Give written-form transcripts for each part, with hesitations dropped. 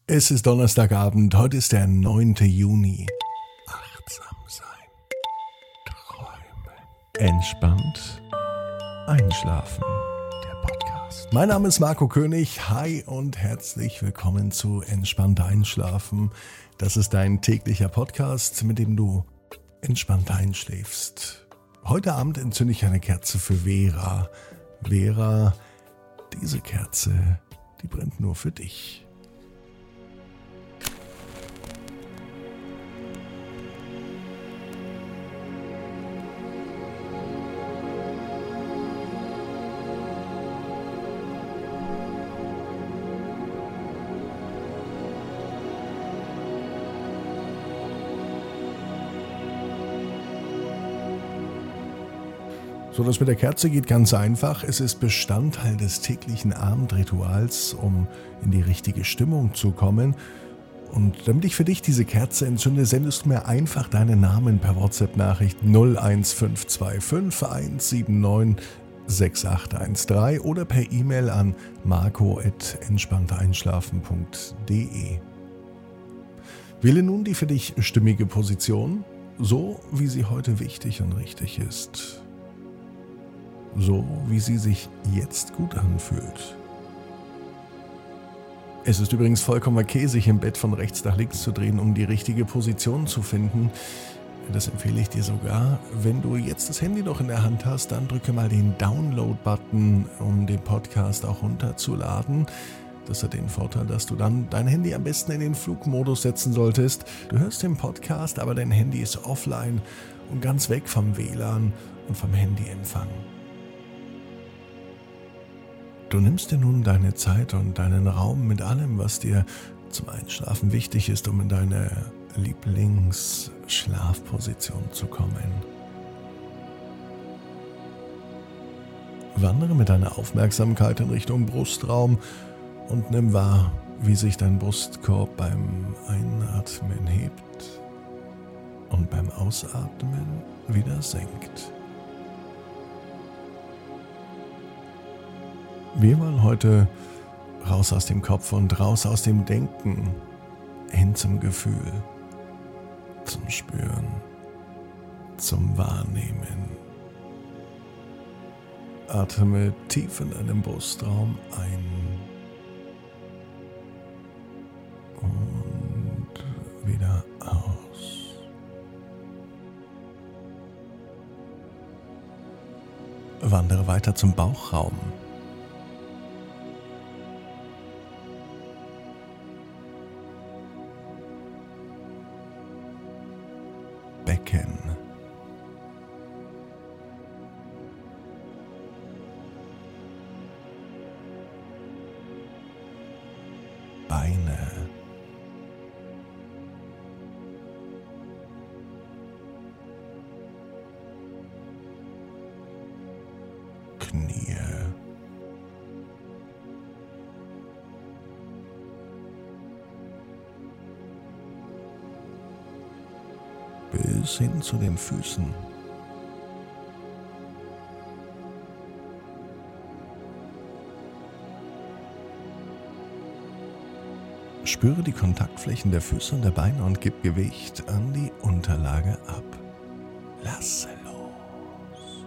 Es ist Donnerstagabend, heute ist der 9. Juni. Achtsam sein, träumen, entspannt einschlafen. Der Podcast. Mein Name ist Marco König. Hi und herzlich willkommen zu Entspannt einschlafen. Das ist dein täglicher Podcast, mit dem du entspannt einschläfst. Heute Abend entzünde ich eine Kerze für Vera. Vera, diese Kerze, die brennt nur für dich. So, das mit der Kerze geht ganz einfach. Es ist Bestandteil des täglichen Abendrituals, um in die richtige Stimmung zu kommen. Und damit ich für dich diese Kerze entzünde, sendest du mir einfach deinen Namen per WhatsApp-Nachricht 01525 179 6813 oder per E-Mail an marco@entspannteinschlafen.de. Wähle nun die für dich stimmige Position, so wie sie heute wichtig und richtig ist. So wie sie sich jetzt gut anfühlt. Es ist übrigens vollkommen okay, sich im Bett von rechts nach links zu drehen, um die richtige Position zu finden. Das empfehle ich dir sogar. Wenn du jetzt das Handy noch in der Hand hast, dann drücke mal den Download-Button, um den Podcast auch runterzuladen. Das hat den Vorteil, dass du dann dein Handy am besten in den Flugmodus setzen solltest. Du hörst den Podcast, aber dein Handy ist offline und ganz weg vom WLAN und vom Handyempfang. Du nimmst dir nun deine Zeit und deinen Raum mit allem, was dir zum Einschlafen wichtig ist, um in deine Lieblingsschlafposition zu kommen. Wandere mit deiner Aufmerksamkeit in Richtung Brustraum und nimm wahr, wie sich dein Brustkorb beim Einatmen hebt und beim Ausatmen wieder senkt. Wir wollen heute raus aus dem Kopf und raus aus dem Denken, hin zum Gefühl, zum Spüren, zum Wahrnehmen. Atme tief in deinem Brustraum ein und wieder aus. Wandere weiter zum Bauchraum. Becken. Beine. Knie. Bis hin zu den Füßen. Spüre die Kontaktflächen der Füße und der Beine und gib Gewicht an die Unterlage ab. Lasse los.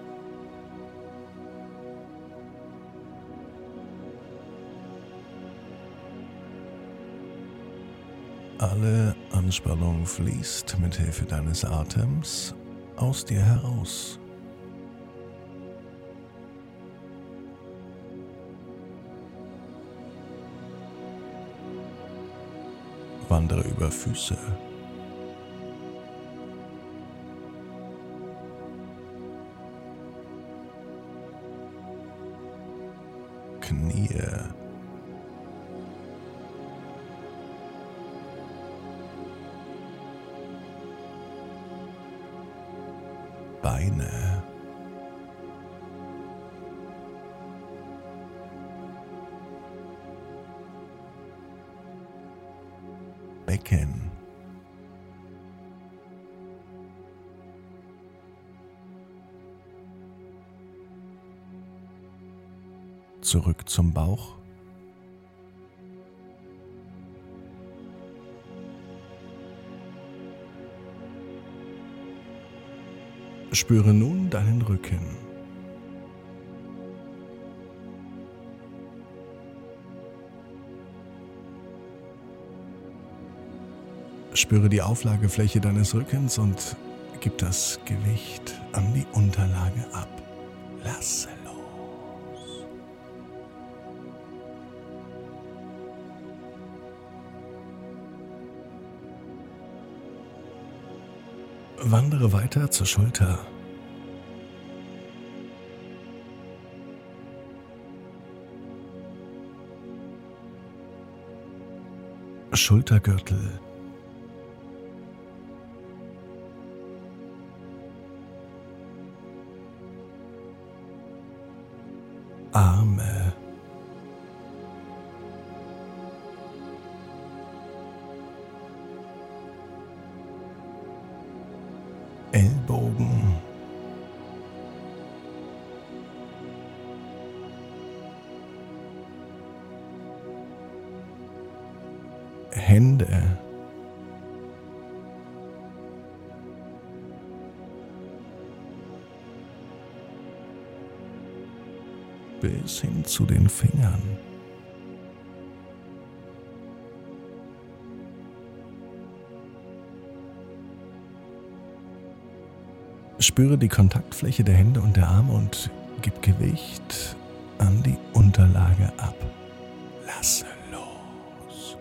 Alle Anspannung fließt mit Hilfe deines Atems aus dir heraus. Wandere über Füße. Knie. Beine. Becken. Zurück zum Bauch. Spüre nun deinen Rücken. Spüre die Auflagefläche deines Rückens und gib das Gewicht an die Unterlage ab. Lasse los. Wandere weiter zur Schulter. Schultergürtel. Arme. Ellbogen. Hände. Bis hin zu den Fingern. Spüre die Kontaktfläche der Hände und der Arme und gib Gewicht an die Unterlage ab. Lasse los.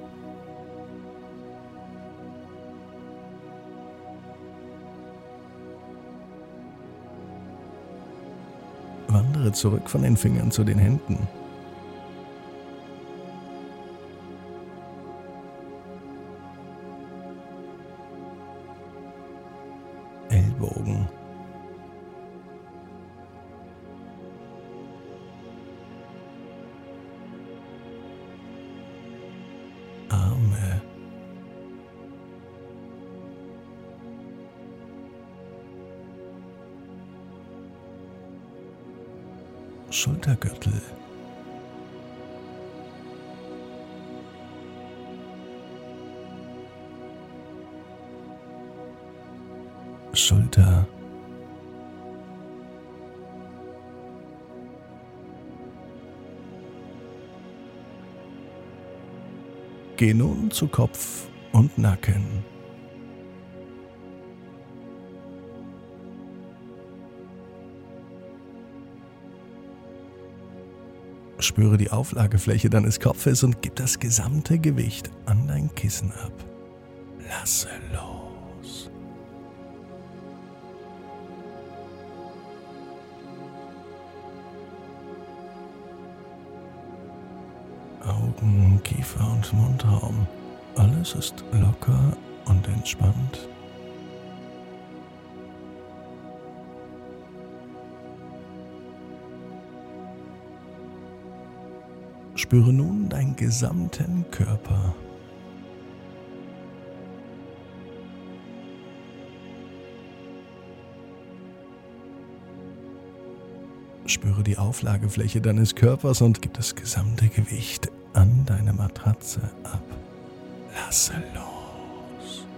Wandere zurück von den Fingern zu den Händen. Ellbogen. Arme. Schultergürtel. Schulter. Geh nun zu Kopf und Nacken. Spüre die Auflagefläche deines Kopfes und gib das gesamte Gewicht an dein Kissen ab. Lasse los. Augen, Kiefer und Mundraum. Alles ist locker und entspannt. Spüre nun deinen gesamten Körper. Spüre die Auflagefläche deines Körpers und gib das gesamte Gewicht an deine Matratze ab. Lasse los.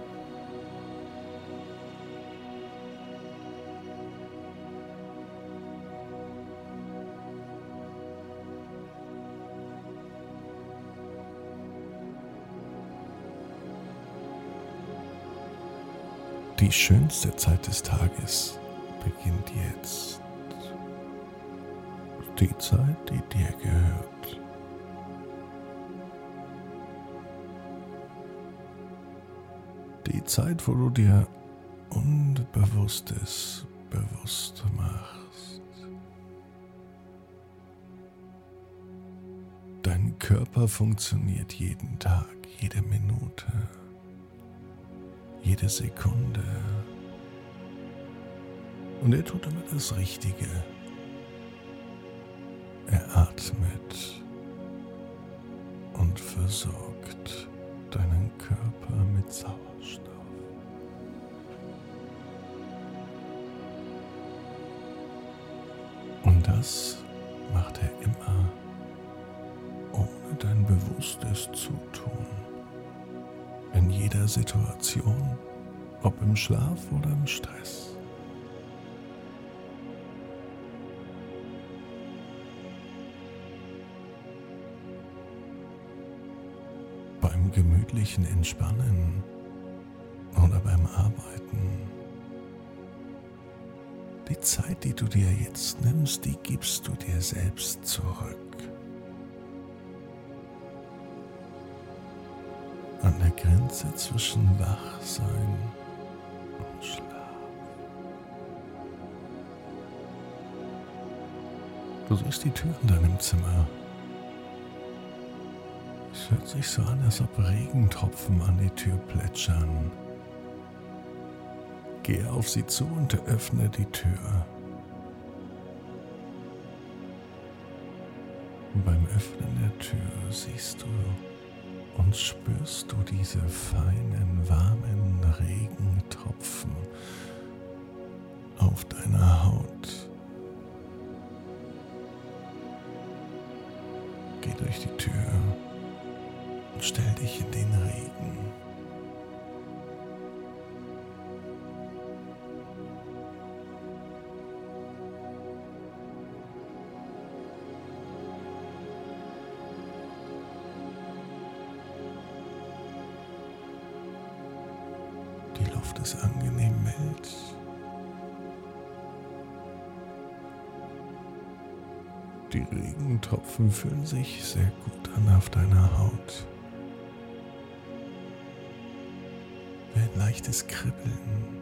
Die schönste Zeit des Tages beginnt jetzt. Die Zeit, die dir gehört. Die Zeit, wo du dir Unbewusstes bewusst machst. Dein Körper funktioniert jeden Tag, jede Minute, jede Sekunde. Und er tut immer das Richtige. Er atmet und versorgt deinen Körper mit Sauerstoff. Und das macht er immer, ohne dein bewusstes Zutun. In jeder Situation, ob im Schlaf oder im Stress. beim gemütlichen Entspannen oder beim Arbeiten. Die Zeit, die du dir jetzt nimmst, die gibst du dir selbst zurück. An der Grenze zwischen Wachsein und Schlaf. Du siehst die Tür in deinem Zimmer. Es hört sich so an, als ob Regentropfen an die Tür plätschern. Gehe auf sie zu und öffne die Tür. Beim Öffnen der Tür siehst du und spürst du diese feinen, warmen Regentropfen auf deiner Haut. Geh durch die Tür und stell dich in den Regen. Die Luft ist angenehm mild. Die Regentropfen fühlen sich sehr gut an auf deiner Haut. Wie ein leichtes Kribbeln.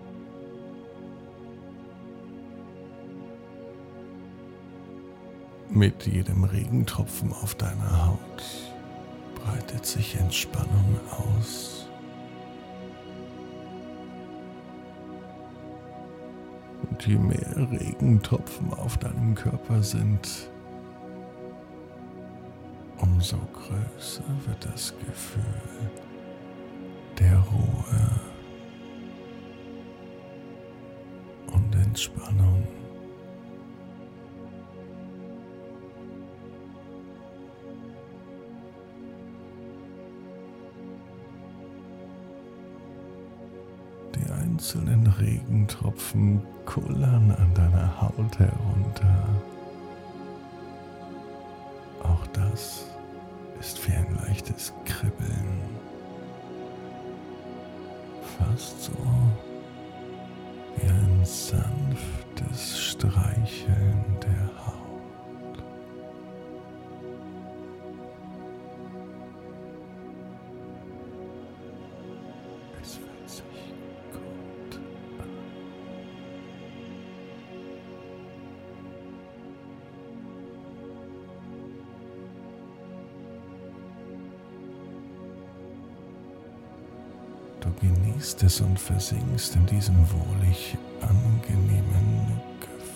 Mit jedem Regentropfen auf deiner Haut breitet sich Entspannung aus. Und je mehr Regentropfen auf deinem Körper sind, umso größer wird das Gefühl der Ruhe und Entspannung. Die einzelnen Regentropfen kullern an deiner Haut herunter. Auch das ist wie ein leichtes Kribbeln. Fast so wie ein sanftes Streicheln der Haut. Es fühlt sich gut an. Du genießt es und versinkst in diesem wohlig angenehmen Gefühl.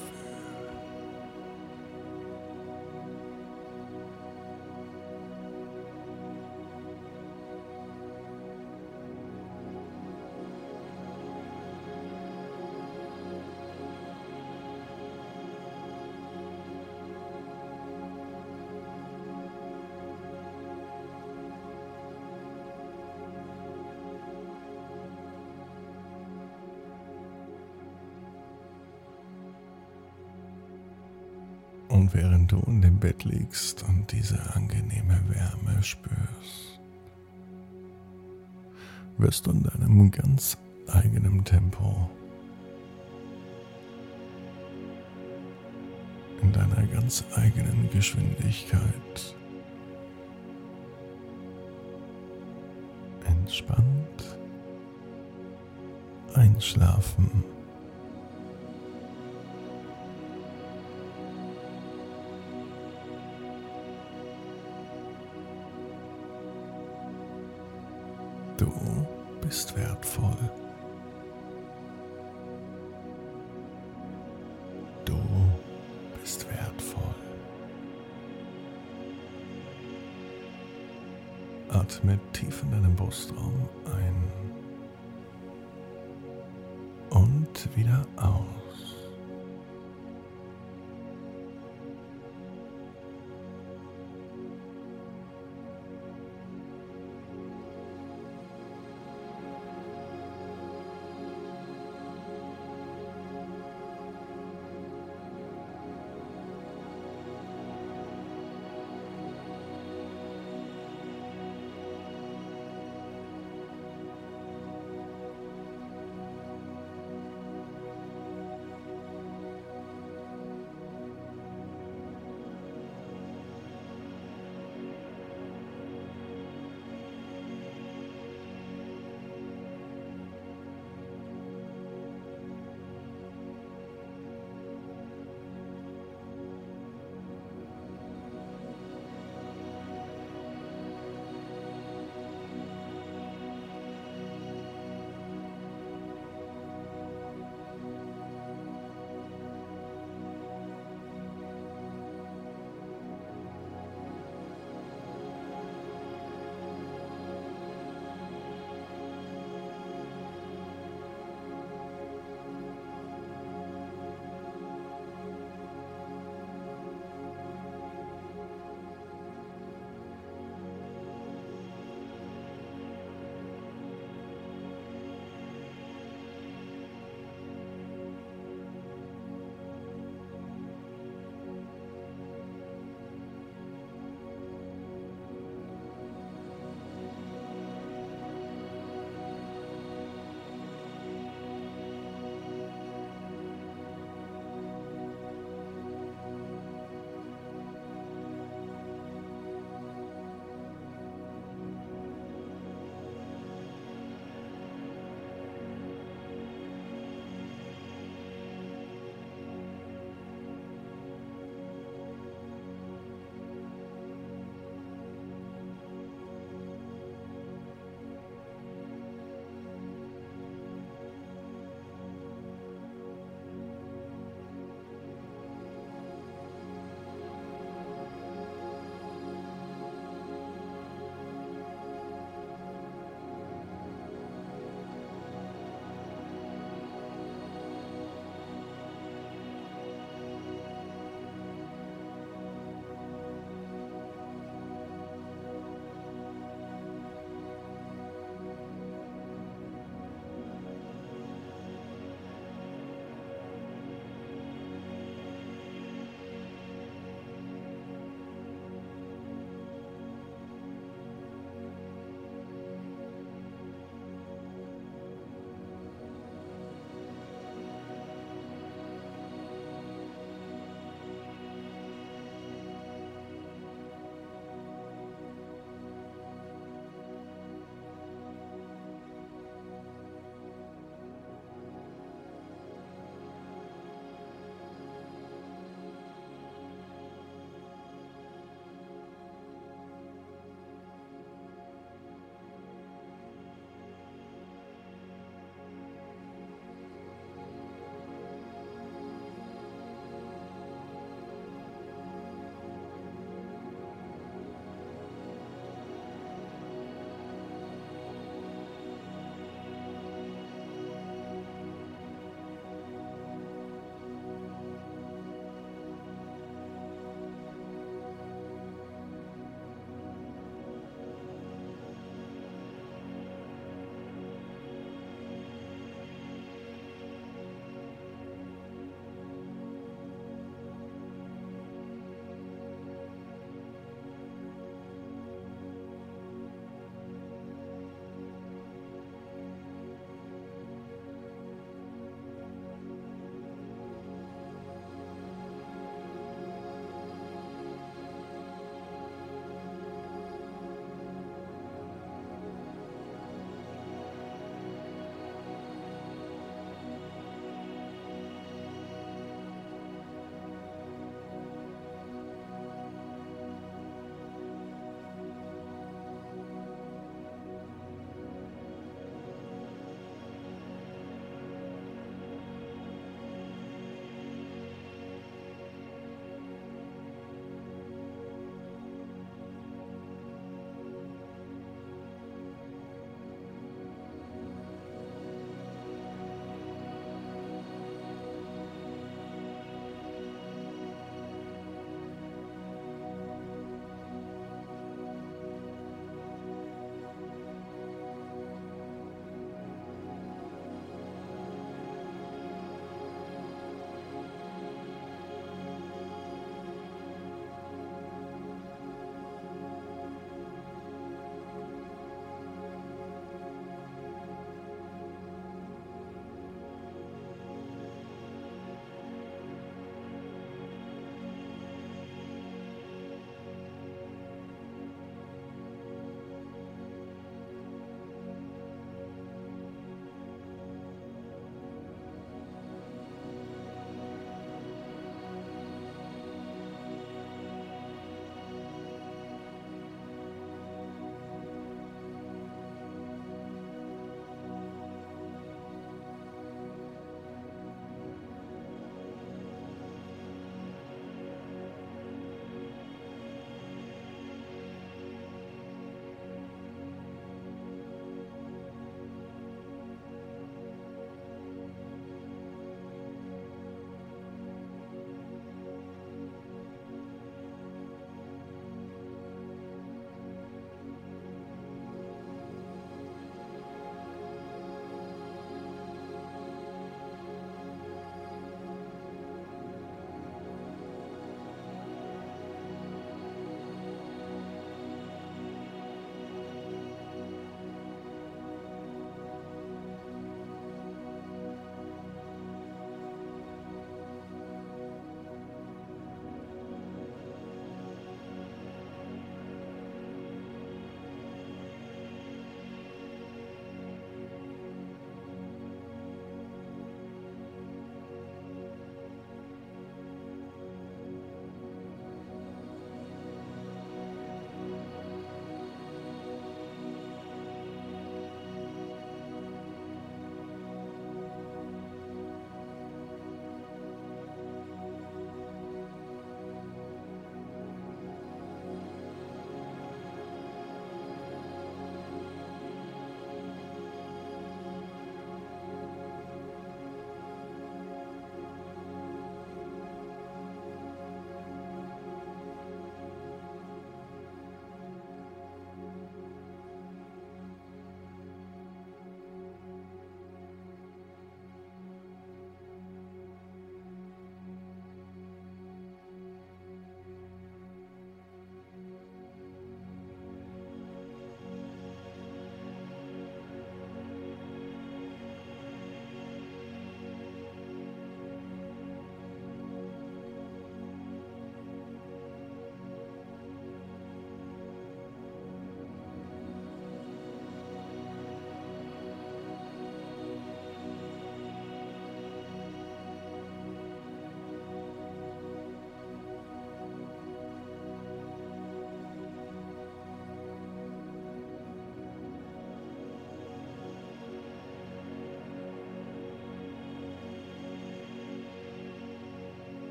Und während du in dem Bett liegst und diese angenehme Wärme spürst, wirst du in deinem ganz eigenen Tempo, in deiner ganz eigenen Geschwindigkeit entspannt einschlafen. Du bist wertvoll. Du bist wertvoll. Atme tief in deinen Brustraum ein und wieder aus.